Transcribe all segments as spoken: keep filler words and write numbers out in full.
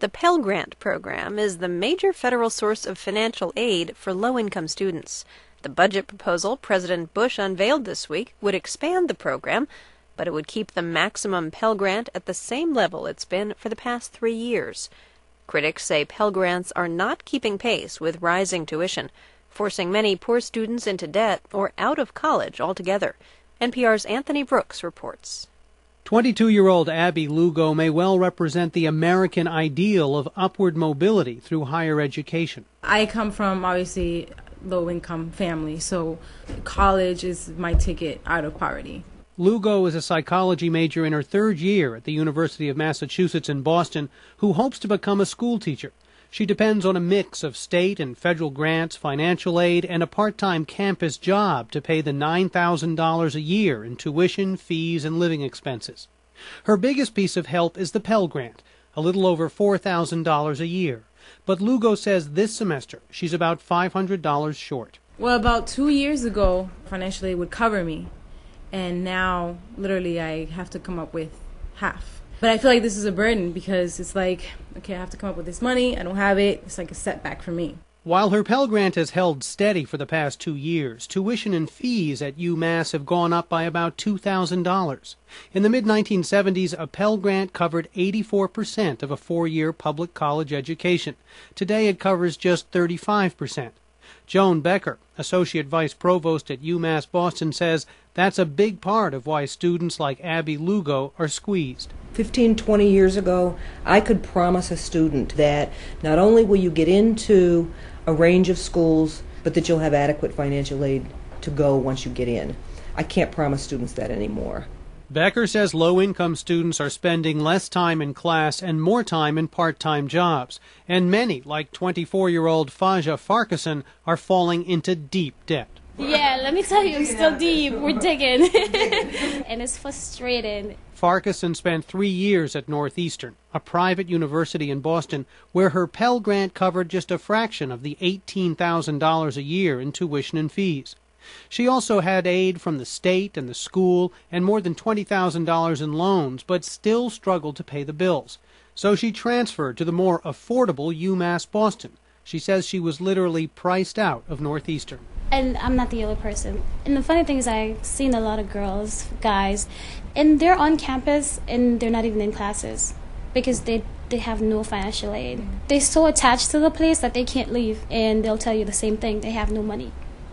The Pell Grant program is the major federal source of financial aid for low-income students. The budget proposal President Bush unveiled this week would expand the program, but it would keep the maximum Pell Grant at the same level it's been for the past three years. Critics say Pell Grants are not keeping pace with rising tuition, forcing many poor students into debt or out of college altogether. N P R's Anthony Brooks reports. twenty-two-year-old Abby Lugo may well represent the American ideal of upward mobility through higher education. I come from, obviously, low-income family, so college is my ticket out of poverty. Lugo is a psychology major in her third year at the University of Massachusetts in Boston who hopes to become a school teacher. She depends on a mix of state and federal grants, financial aid, and a part-time campus job to pay the nine thousand dollars a year in tuition, fees, and living expenses. Her biggest piece of help is the Pell Grant, a little over four thousand dollars a year. But Lugo says this semester she's about five hundred dollars short. Well, about two years ago, financial aid would cover me, and now, literally, I have to come up with half. But I feel like this is a burden because it's like, okay, I have to come up with this money. I don't have it. It's like a setback for me. While her Pell Grant has held steady for the past two years, tuition and fees at UMass have gone up by about two thousand dollars. In the mid nineteen seventies, a Pell Grant covered eighty-four percent of a four-year public college education. Today it covers just thirty-five percent. Joan Becker, Associate Vice Provost at UMass Boston, says that's a big part of why students like Abby Lugo are squeezed. fifteen, twenty years ago, I could promise a student that not only will you get into a range of schools, but that you'll have adequate financial aid to go once you get in. I can't promise students that anymore. Becker says low-income students are spending less time in class and more time in part-time jobs, and many, like twenty-four-year-old Faja Farquharson, are falling into deep debt. Yeah, let me tell you, it's still deep. We're digging. And it's frustrating. Farquharson spent three years at Northeastern, a private university in Boston, where her Pell Grant covered just a fraction of the eighteen thousand dollars a year in tuition and fees. She also had aid from the state and the school and more than twenty thousand dollars in loans, but still struggled to pay the bills. So she transferred to the more affordable UMass Boston. She says she was literally priced out of Northeastern. And I'm not the only person. And the funny thing is I've seen a lot of girls, guys, and they're on campus and they're not even in classes because they they have no financial aid. They're so attached to the place that they can't leave, and they'll tell you the same thing. They have no money.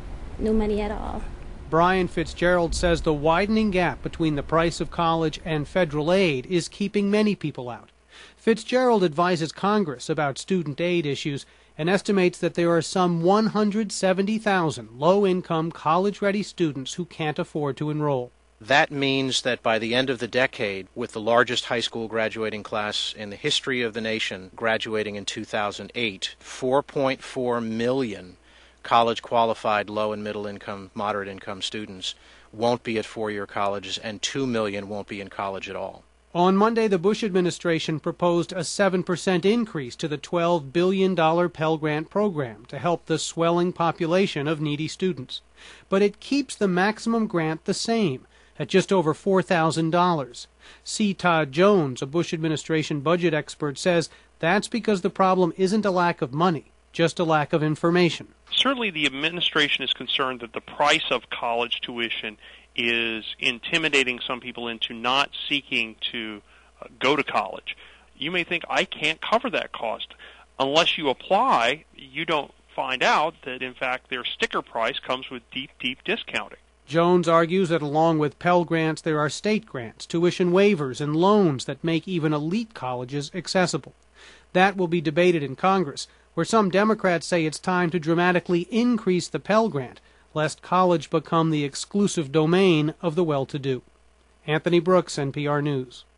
No money at all. Brian Fitzgerald says the widening gap between the price of college and federal aid is keeping many people out. Fitzgerald advises Congress about student aid issues and estimates that there are some one hundred seventy thousand low-income, college-ready students who can't afford to enroll. That means that by the end of the decade, with the largest high school graduating class in the history of the nation graduating in two thousand eight, four point four million college-qualified low- and middle-income, moderate-income students won't be at four-year colleges, and two million won't be in college at all. On Monday, the Bush administration proposed a seven percent increase to the twelve billion dollars Pell Grant program to help the swelling population of needy students. But it keeps the maximum grant the same, at just over four thousand dollars. C. Todd Jones, a Bush administration budget expert, says that's because the problem isn't a lack of money, just a lack of information. Certainly the administration is concerned that the price of college tuition is intimidating some people into not seeking to uh, go to college. You may think, I can't cover that cost. Unless you apply, you don't find out that, in fact, their sticker price comes with deep, deep discounting. Jones argues that along with Pell Grants, there are state grants, tuition waivers, and loans that make even elite colleges accessible. That will be debated in Congress, where some Democrats say it's time to dramatically increase the Pell Grant, lest college become the exclusive domain of the well-to-do. Anthony Brooks, N P R News.